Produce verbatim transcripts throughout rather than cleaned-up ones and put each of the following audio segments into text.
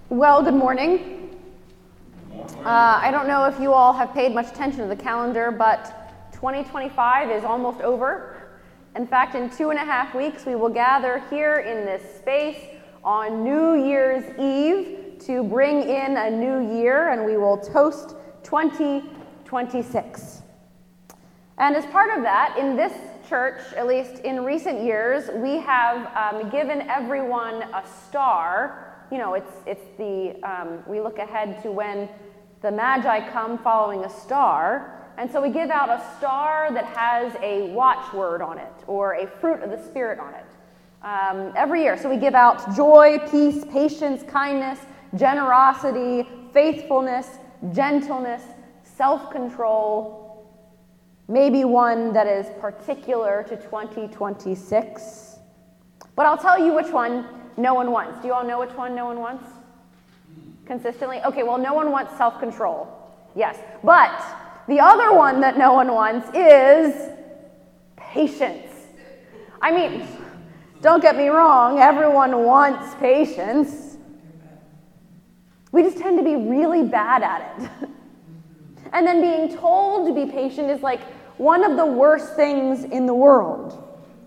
Well, good morning. Uh, I don't know if you all have paid much attention to the calendar, but twenty twenty-five is almost over. In fact, in two and a half weeks, we will gather here in this space on New Year's Eve to bring in a new year, and we will toast twenty twenty-six. And as part of that, in this church, at least in recent years, we have um, given everyone a star. You know, it's it's the, um, we look ahead to when the Magi come following a star, and so we give out a star that has a watchword on it, or a fruit of the Spirit on it, um, every year. So we give out joy, peace, patience, kindness, generosity, faithfulness, gentleness, self-control, maybe one that is particular to twenty twenty-six. But I'll tell you which one no one wants. Do you all know which one no one wants? Consistently? Okay, well, no one wants self-control. Yes. But the other one that no one wants is patience. I mean, don't get me wrong, everyone wants patience. We just tend to be really bad at it. And then being told to be patient is like one of the worst things in the world.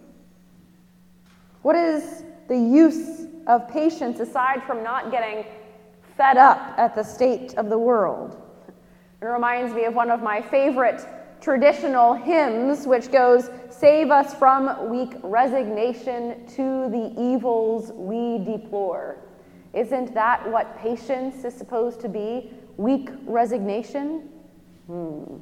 What is the use of patience aside from not getting fed up at the state of the world? It reminds me of one of my favorite traditional hymns, which goes, "Save us from weak resignation to the evils we deplore." Isn't that what patience is supposed to be? Weak resignation? Hmm.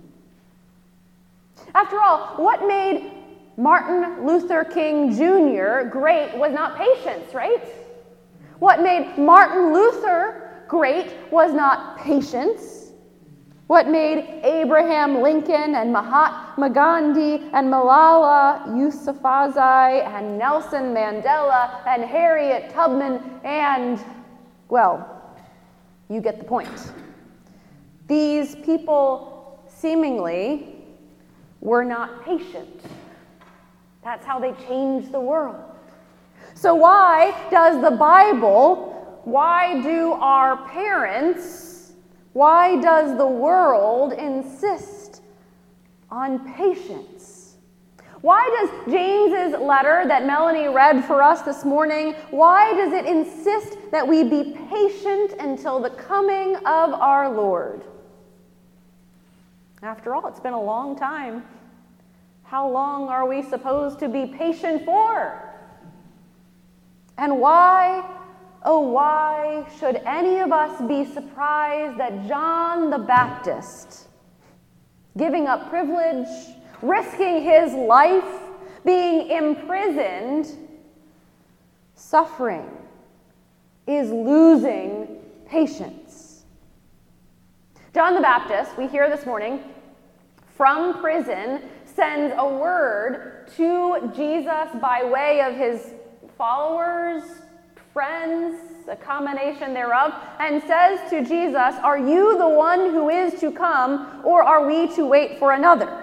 After all, what made Martin Luther King Junior great was not patience, right? What made Martin Luther great was not patience. What made Abraham Lincoln and Mahatma Gandhi and Malala Yousafzai and Nelson Mandela and Harriet Tubman and, well, you get the point. These people seemingly were not patient. That's how they changed the world. So why does the Bible, why do our parents, why does the world insist on patience? Why does James's letter that Melanie read for us this morning, why does it insist that we be patient until the coming of our Lord? After all, it's been a long time. How long are we supposed to be patient for? And why, oh why, should any of us be surprised that John the Baptist, giving up privilege, risking his life, being imprisoned, suffering, is losing patience? John the Baptist, we hear this morning, from prison, sends a word to Jesus by way of his followers, friends, a combination thereof, and says to Jesus, "Are you the one who is to come, or are we to wait for another?"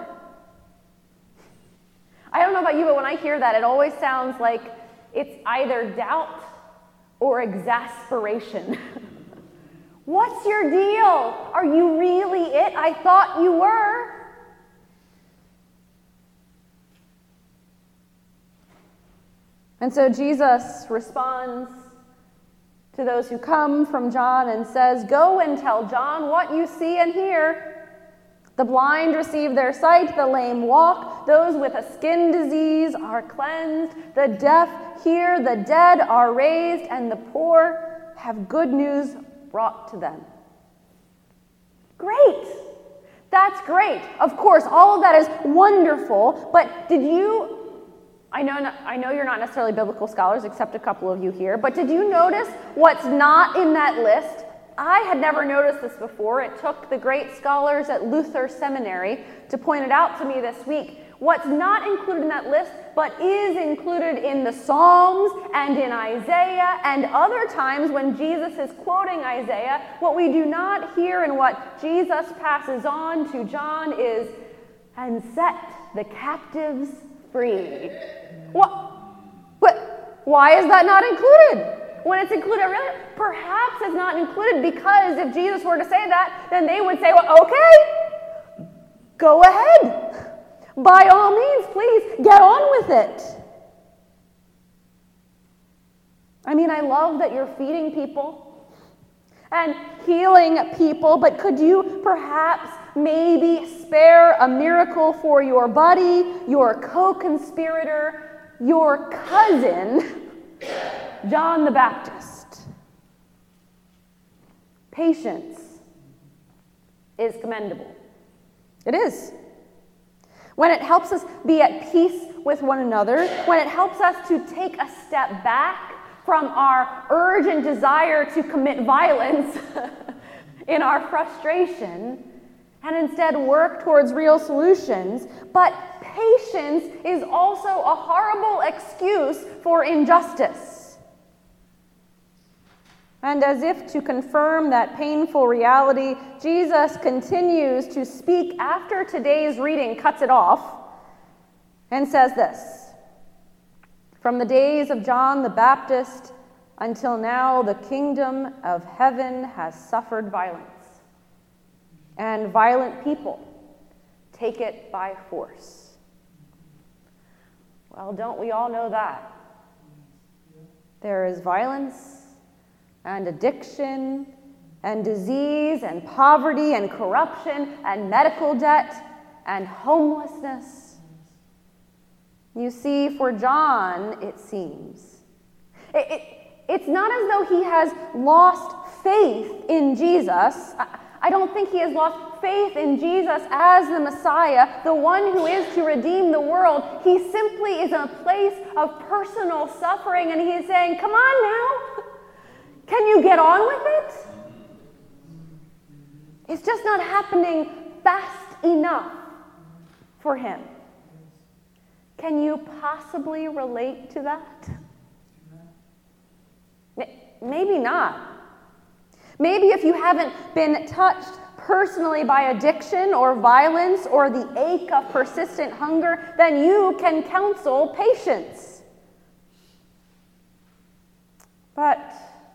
I don't know about you, but when I hear that, it always sounds like it's either doubt or exasperation. What's your deal? Are you really it? I thought you were. And so Jesus responds to those who come from John and says, "Go and tell John what you see and hear. The blind receive their sight, the lame walk, those with a skin disease are cleansed, the deaf hear, the dead are raised, and the poor have good news brought to them." Great! That's great. Of course, all of that is wonderful, but did you... I know, I know you're not necessarily biblical scholars, except a couple of you here, but did you notice what's not in that list? I had never noticed this before. It took the great scholars at Luther Seminary to point it out to me this week. What's not included in that list, but is included in the Psalms and in Isaiah and other times when Jesus is quoting Isaiah, what we do not hear and what Jesus passes on to John is, "And set the captives free." What? What? Why is that not included? when it's included, really, perhaps it's not included because if Jesus were to say that, then they would say, well, okay, go ahead. By all means, please, get on with it. I mean, I love that you're feeding people and healing people, but could you perhaps maybe spare a miracle for your buddy, your co-conspirator, your cousin, John the Baptist? Patience is commendable. It is. When it helps us be at peace with one another, when it helps us to take a step back from our urgent desire to commit violence in our frustration, and instead work towards real solutions. But patience is also a horrible excuse for injustice. And as if to confirm that painful reality, Jesus continues to speak after today's reading cuts it off and says this: from the days of John the Baptist until now, the kingdom of heaven has suffered violence, and violent people take it by force. Well, don't we all know that? There is violence and addiction and disease and poverty and corruption and medical debt and homelessness. You see, for John, it seems, it, it, it's not as though he has lost faith in Jesus. I, I don't think he has lost faith in Jesus as the Messiah, the one who is to redeem the world. He simply is in a place of personal suffering, and he is saying, come on now, can you get on with it? It's just not happening fast enough for him. Can you possibly relate to that? Maybe not. Maybe if you haven't been touched personally by addiction or violence or the ache of persistent hunger, then you can counsel patience. But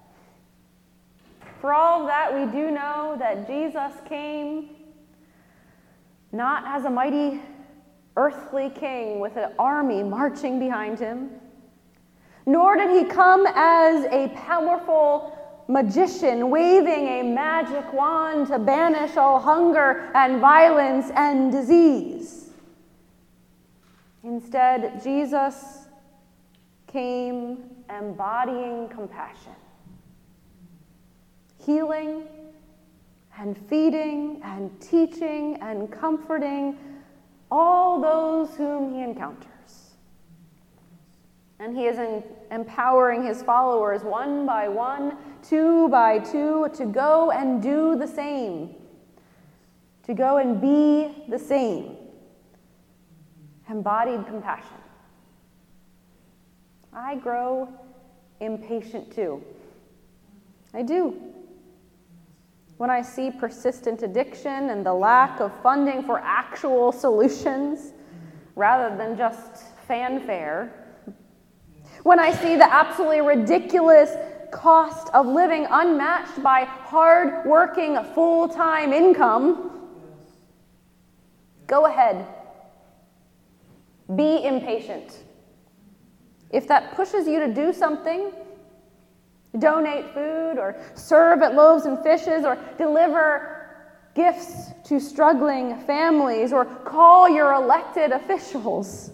for all of that, we do know that Jesus came not as a mighty earthly king with an army marching behind him, nor did he come as a powerful magician waving a magic wand to banish all hunger and violence and disease. Instead, Jesus came embodying compassion, healing and feeding and teaching and comforting all those whom he encounters. And he is in, empowering his followers one by one, two by two, to go and do the same, to go and be the same. Embodied compassion. I grow impatient too. I do. When I see persistent addiction and the lack of funding for actual solutions rather than just fanfare, when I see the absolutely ridiculous cost of living unmatched by hard-working, full-time income, go ahead. Be impatient. If that pushes you to do something, donate food or serve at Loaves and Fishes or deliver gifts to struggling families or call your elected officials,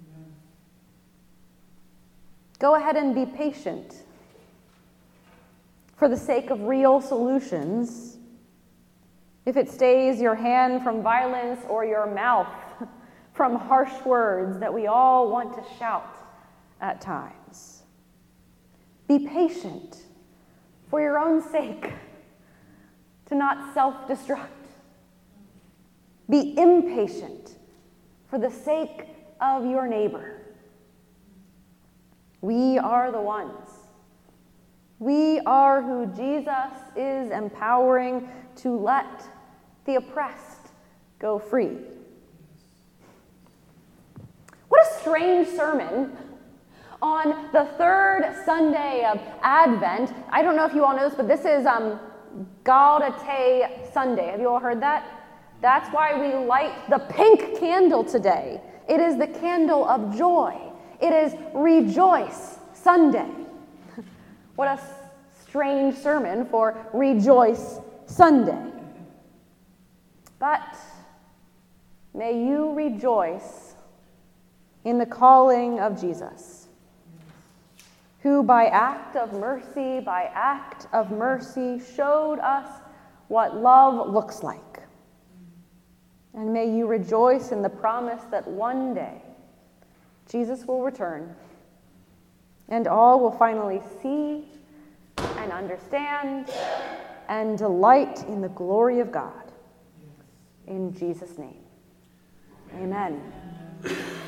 go ahead and be patient for the sake of real solutions. If it stays your hand from violence or your mouth from harsh words that we all want to shout at times. Be patient for your own sake to not self-destruct. Be impatient for the sake of your neighbor. We are the ones. We are who Jesus is empowering to let the oppressed go free. What a strange sermon On the third Sunday of Advent, I don't know if you all know this, but this is um, Gaudete Sunday. Have you all heard that? That's why we light the pink candle today. It is the candle of joy. It is Rejoice Sunday. What a strange sermon for Rejoice Sunday. But may you rejoice in the calling of Jesus, who by act of mercy, by act of mercy, showed us what love looks like. And may you rejoice in the promise that one day Jesus will return, and all will finally see and understand and delight in the glory of God. In Jesus' name, amen.